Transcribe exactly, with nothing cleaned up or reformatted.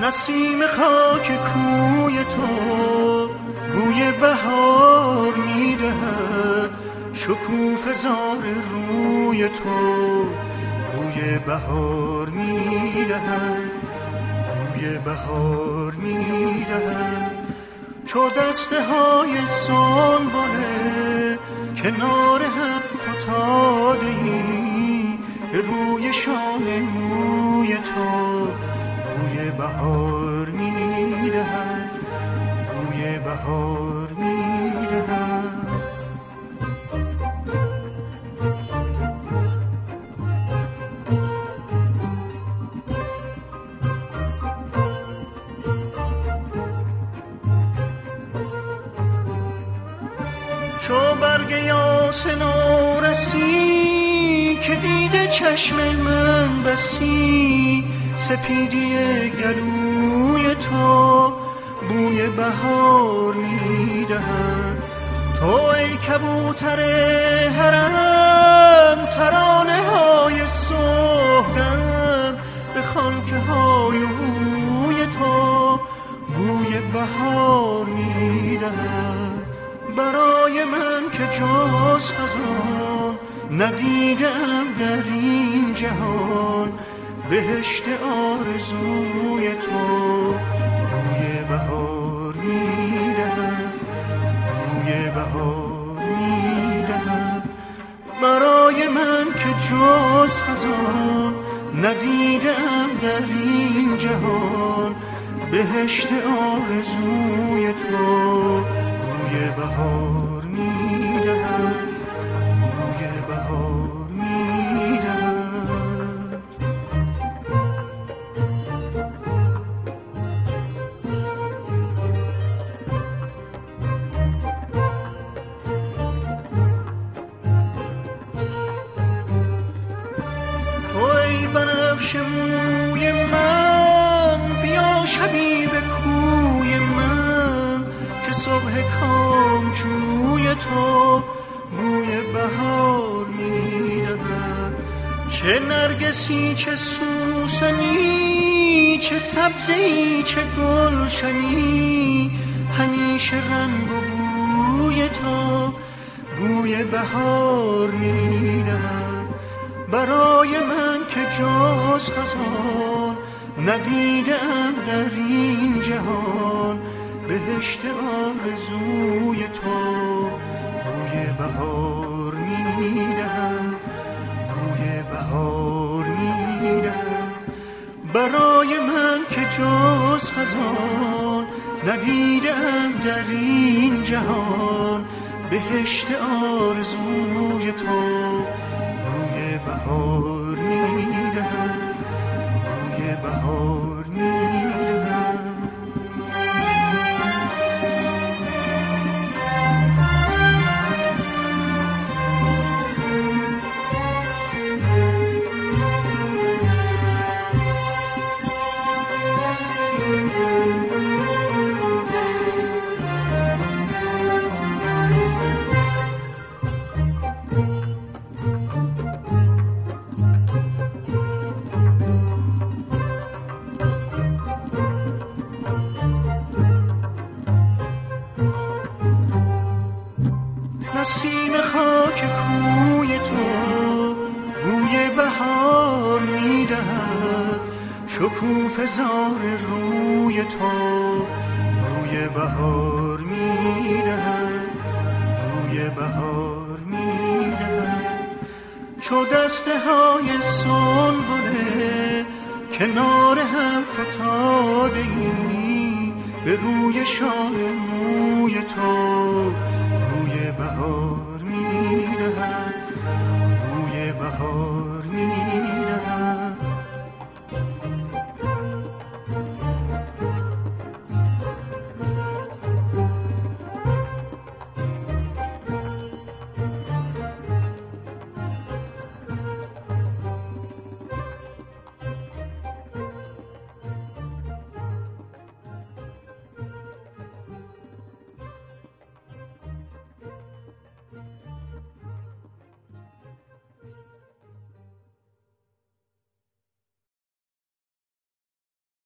نسیم خاک کوی تو بوی بهار میدهد، شکوفه زار روی تو بوی بهار میدهد، بوی بهار میدهد. چو دسته های سنبله کنار هم فتاده ای، به روی شانه موی تو بوی بهار میدهد، بوی بهار میدهد. چو برگ یاس نورسی که دیده چشم من بسی، سپیدی گلوی تو بوی بهار میدهد. تو ای کبوتر حرم ترانه های صبحدم، به خانکه های روی تو بوی بهار میدهد. برای من که جز خزان ندیدم در این جهان، بهشت آرزوی تو بوی بهار میدهد، بوی بهار میدهد. برای من که جز خزان ندیدم در این جهان، بهشت آرزوی تو بوی بهار میدهد، بوی بهار میدهد. تو ای بنفشه موی من، بیا شبی به کوی من، که صبح کامجوی تو بوی بهار میدهد. چه نرگسی چه سوسنی، چه سبزی چه گلشنی، همیشه رنگ و بوی تو بوی بهار میدهد. برای من که جز خزان ندیدم در این جهان، بهشت آرزوی تو بوی بهار میدهد، بوی بهار میدهد. برای من که جز خزان ندیدم در این جهان، بهشت آرزوی تو بوی بهار میدهد، بوی بهار میدهد. نسیم خاک کوی تو بوی بهار میدهد، شکوفه زار روی تو بوی بهار میدهد، بوی بهار میدهد. چو دسته های سنبله کنار هم فتاده ای، به روی شانه موی تو بوی بهار